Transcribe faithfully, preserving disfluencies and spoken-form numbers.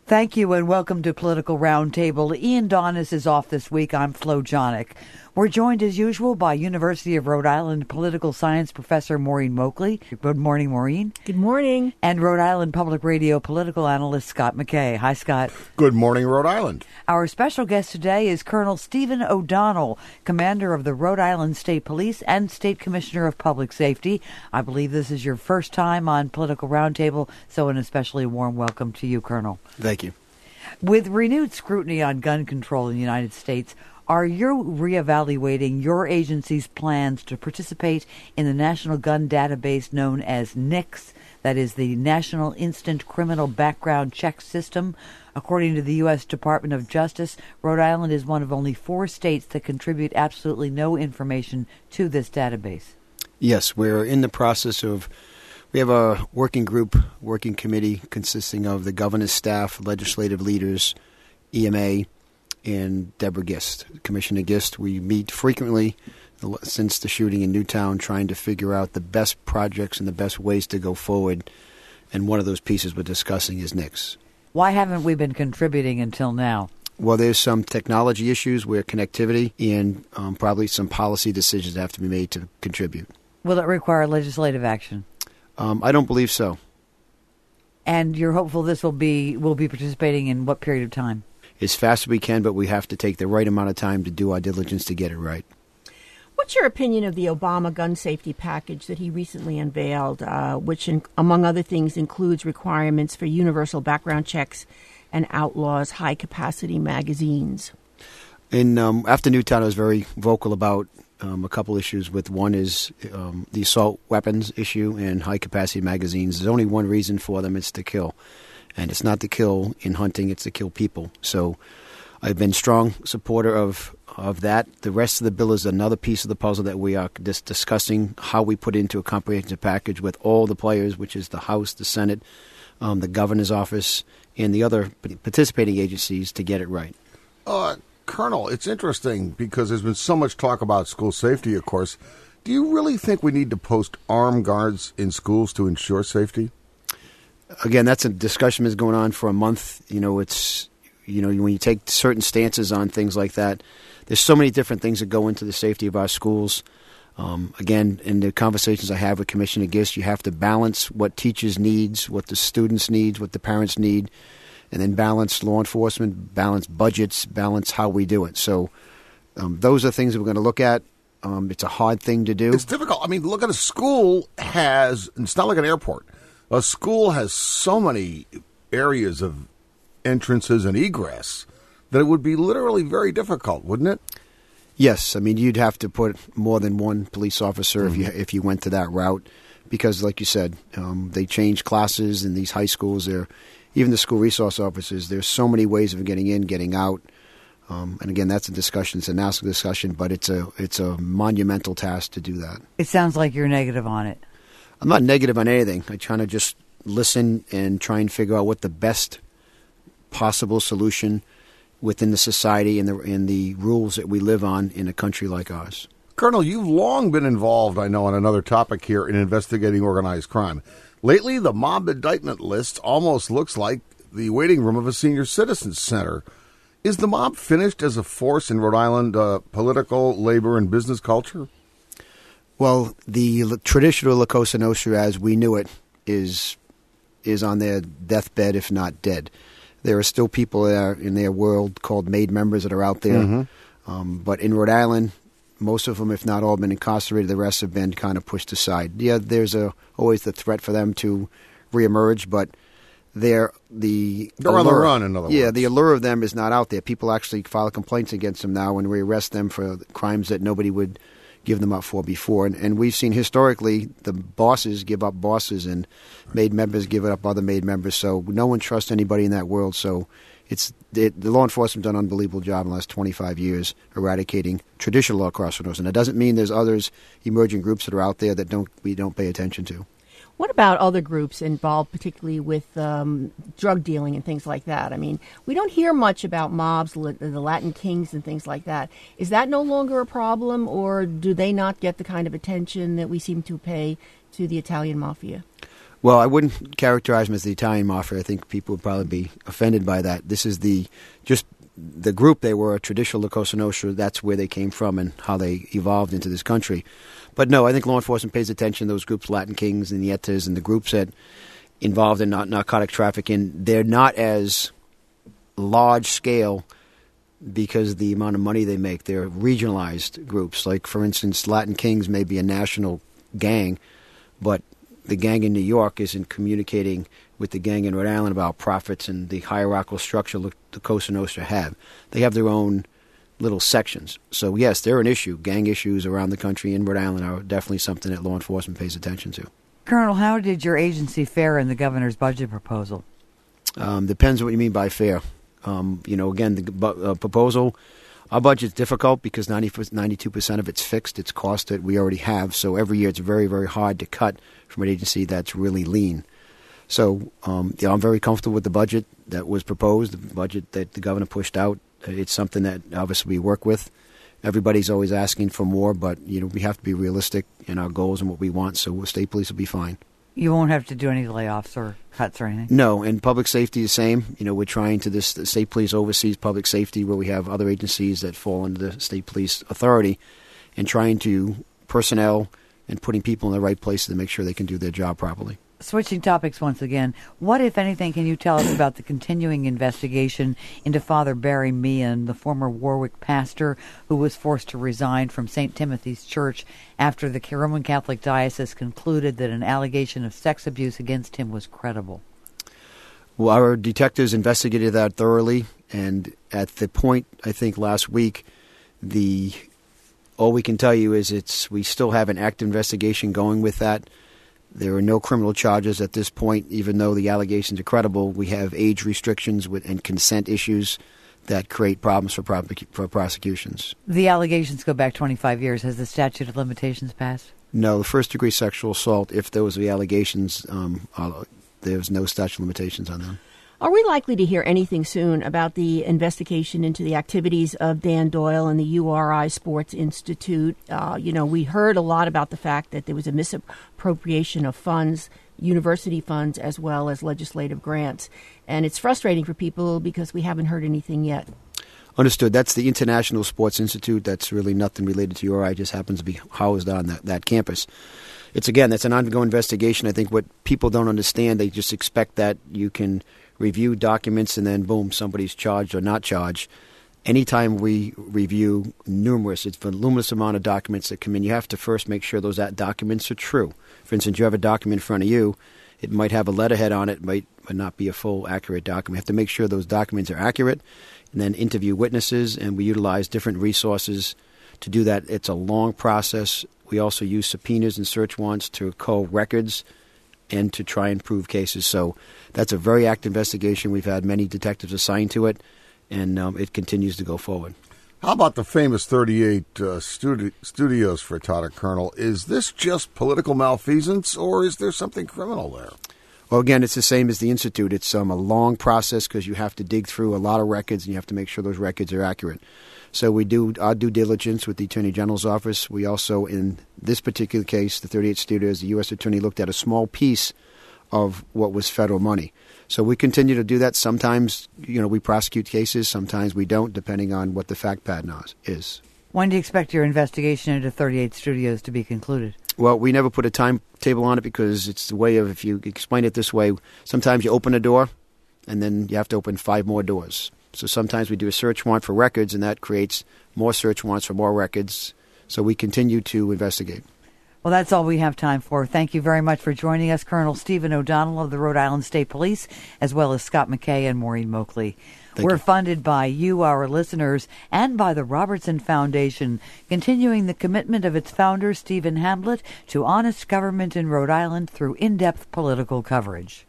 Thank you and welcome to Political Roundtable. Ian Donis is off this week. I'm Flo Jonick. We're joined as usual by University of Rhode Island political science professor Maureen Moakley. Good morning, Maureen. Good morning. And Rhode Island Public Radio political analyst Scott McKay. Hi, Scott. Good morning, Rhode Island. Our special guest today is Colonel Stephen O'Donnell, commander of the Rhode Island State Police and State Commissioner of Public Safety. I believe this is your first time on Political Roundtable, so an especially warm welcome to you, Colonel. Thank you. With renewed scrutiny on gun control in the United States, are you reevaluating your agency's plans to participate in the National Gun Database known as NICS, that is the National Instant Criminal Background Check System? According to the U S Department of Justice, Rhode Island is one of only four states that contribute absolutely no information to this database. Yes, we're in the process of, we have a working group, working committee consisting of the governor's staff, legislative leaders, E M A, and Deborah Gist, Commissioner Gist. We meet frequently since the shooting in Newtown, trying to figure out the best projects and the best ways to go forward. And one of those pieces we're discussing is NICS. Why haven't we been contributing until now? Well, there's some technology issues where connectivity and um, probably some policy decisions have to be made to contribute. Will it require legislative action? Um, I don't believe so. And you're hopeful this will be will be participating in what period of time? As fast as we can, but we have to take the right amount of time to do our diligence to get it right. What's your opinion of the Obama gun safety package that he recently unveiled, uh, which, in, among other things, includes requirements for universal background checks and outlaws high-capacity magazines? In um, after Newtown, I was very vocal about um, a couple issues. With one is um, the assault weapons issue and high-capacity magazines. There's only one reason for them: it's to kill. And it's not to kill in hunting, it's to kill people. So I've been strong supporter of, of that. The rest of the bill is another piece of the puzzle that we are dis- discussing how we put into a comprehensive package with all the players, which is the House, the Senate, um, the governor's office, and the other participating agencies to get it right. Uh, Colonel, it's interesting because there's been so much talk about school safety, of course. Do you really think we need to post armed guards in schools to ensure safety? Again, that's a discussion that's going on for a month. You know, it's, you know, when you take certain stances on things like that, there's so many different things that go into the safety of our schools. Um, again, in the conversations I have with Commissioner Gist, you have to balance what teachers needs, what the students needs, what the parents need, and then balance law enforcement, balance budgets, balance how we do it. So um, those are things that we're going to look at. Um, it's a hard thing to do. It's difficult. I mean, look at a school has, it's not like an airport. A school has so many areas of entrances and egress that it would be literally very difficult, wouldn't it? Yes. I mean, you'd have to put more than one police officer Mm-hmm. if you if you went to that route because, like you said, um, they change classes in these high schools. They're, even the school resource officers, there's so many ways of getting in, getting out. Um, and again, that's a discussion. It's a national discussion, but it's a it's a monumental task to do that. It sounds like you're negative on it. I'm not negative on anything. I try to just listen and try and figure out what the best possible solution within the society and the and the rules that we live on in a country like ours. Colonel, you've long been involved, I know, on another topic here in investigating organized crime. Lately, the mob indictment list almost looks like the waiting room of a senior citizens center. Is the mob finished as a force in Rhode Island uh, political, labor, and business culture? Well, the l- traditional La Cosa Nostra, as we knew it, is is on their deathbed, if not dead. There are still people there in their world called made members that are out there. Mm-hmm. Um, but in Rhode Island, most of them, if not all, have been incarcerated. The rest have been kind of pushed aside. Yeah, there's a, always the threat for them to reemerge, but they're the They're allure, on the run, in other words. Yeah, the allure of them is not out there. People actually file complaints against them now and we arrest them for crimes that nobody would give them up for before. And, and we've seen historically the bosses give up bosses and made members give up other made members. So no one trusts anybody in that world. So it's it, the law enforcement done an unbelievable job in the last twenty-five years eradicating traditional law across the nose. And that doesn't mean there's others, emerging groups that are out there that don't we don't pay attention to. What about other groups involved, particularly with um, drug dealing and things like that? I mean, we don't hear much about mobs, the Latin Kings and things like that. Is that no longer a problem, or do they not get the kind of attention that we seem to pay to the Italian mafia? Well, I wouldn't characterize them as the Italian mafia. I think people would probably be offended by that. This is the just the group. They were a traditional La Cosa Nostra. That's where they came from and how they evolved into this country. But no, I think law enforcement pays attention to those groups, Latin Kings and the Nietas, and the groups that involved in narcotic trafficking. They're not as large scale because of the amount of money they make. They're regionalized groups. Like, for instance, Latin Kings may be a national gang, but the gang in New York isn't communicating with the gang in Rhode Island about profits and the hierarchical structure the Cosa Nostra have. They have their own little sections. So, yes, they're an issue. Gang issues around the country in Rhode Island are definitely something that law enforcement pays attention to. Colonel, how did your agency fare in the governor's budget proposal? Um, depends what you mean by fair. Um, you know, again, the bu- uh, proposal, our budget's difficult because ninety, ninety-two percent of it's fixed. It's cost that we already have. So every year it's very, very hard to cut from an agency that's really lean. So um, yeah, I'm very comfortable with the budget that was proposed, the budget that the governor pushed out. It's something that obviously we work with. Everybody's always asking for more, but you know we have to be realistic in our goals and what we want, so state police will be fine. You won't have to do any layoffs or cuts or anything? No, and public safety is the same. You know, we're trying to, this the state police oversees public safety where we have other agencies that fall under the state police authority, and trying to personnel and putting people in the right places to make sure they can do their job properly. Switching topics once again, what, if anything, can you tell us about the continuing investigation into Father Barry Meehan, the former Warwick pastor who was forced to resign from Saint Timothy's Church after the Roman Catholic Diocese concluded that an allegation of sex abuse against him was credible? Well, our detectives investigated that thoroughly, and at the point, I think, last week, the all we can tell you is it's we still have an active investigation going with that. There are no criminal charges at this point, even though the allegations are credible. We have age restrictions with, and consent issues that create problems for, pro- for prosecutions. The allegations go back twenty-five years. Has the statute of limitations passed? No, the first-degree sexual assault, if those are the allegations, um, uh, there's no statute of limitations on them. Are we likely to hear anything soon about the investigation into the activities of Dan Doyle and the U R I Sports Institute? Uh, you know, we heard a lot about the fact that there was a misappropriation of funds, university funds, as well as legislative grants. And it's frustrating for people because we haven't heard anything yet. Understood. That's the International Sports Institute. That's really nothing related to U R I. It just happens to be housed on that, that campus. It's, again, that's an ongoing investigation. I think what people don't understand, they just expect that you can review documents and then, boom, somebody's charged or not charged. Anytime we review numerous, it's a voluminous amount of documents that come in, you have to first make sure those documents are true. For instance, you have a document in front of you. It might have a letterhead on it, might, might not be a full, accurate document. You have to make sure those documents are accurate and then interview witnesses, and we utilize different resources to do that. It's a long process. We also use subpoenas and search warrants to cull records and to try and prove cases. So that's a very active investigation. We've had many detectives assigned to it, and um, it continues to go forward. How about the famous thirty-eight uh, studi- studios for Tata Colonel? Is this just political malfeasance, or is there something criminal there? Well, again, it's the same as the Institute. It's um, a long process because you have to dig through a lot of records, and you have to make sure those records are accurate. So we do our due diligence with the Attorney General's office. We also, in this particular case, the thirty-eight studios, the U S Attorney looked at a small piece of what was federal money. So we continue to do that. Sometimes, you know, we prosecute cases. Sometimes we don't, depending on what the fact pattern is. When do you expect your investigation into thirty-eight studios to be concluded? Well, we never put a timetable on it because it's the way of, if you explain it this way, sometimes you open a door and then you have to open five more doors. So sometimes we do a search warrant for records, and that creates more search warrants for more records. So we continue to investigate. Well, that's all we have time for. Thank you very much for joining us, Colonel Stephen O'Donnell of the Rhode Island State Police, as well as Scott McKay and Maureen Moakley. Thank We're you. funded by you, our listeners, and by the Robertson Foundation, continuing the commitment of its founder, Stephen Hamblett, to honest government in Rhode Island through in-depth political coverage.